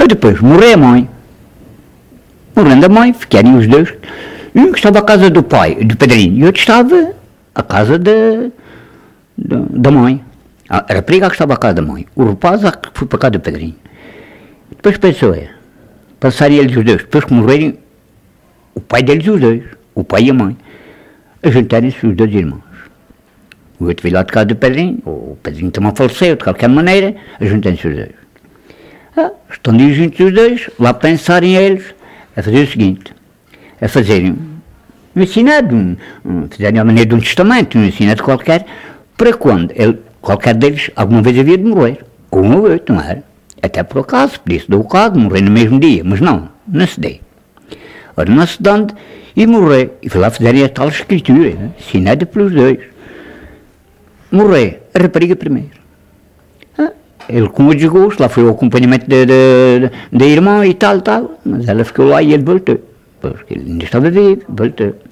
E depois morreu a mãe. Morrendo a mãe, ficaram os dois. Um que estava à casa do pai, do padrinho, e outro estava à casa da mãe. A rapariga que estava à casa da mãe. O rapaz que foi para a casa do padrinho. Depois pensou, passarem eles os dois, depois que morrerem, o pai deles os dois, o pai e a mãe, a juntarem-se os dois irmãos. O outro veio lá de casa do padrinho, o padrinho também faleceu, de qualquer maneira, a juntarem-se os dois. Estão ali juntos os dois, lá pensarem eles a fazer o seguinte, a fazerem um ensinado, fizerem a maneira de um testamento, um ensinado qualquer, para quando qualquer deles alguma vez havia de morrer, ou um ou outro, não era? Até por acaso, por isso deu o caso, morrer no mesmo dia, mas não se deu. Ora, não se dando, e morrer, e foi lá fazerem a tal escritura, assinada pelos dois. Morrer, a rapariga primeiro. Ele com o desgosto, lá foi o acompanhamento da irmã e tal, mas ela ficou lá e ele voltou, porque ele ainda estava vivo, voltou.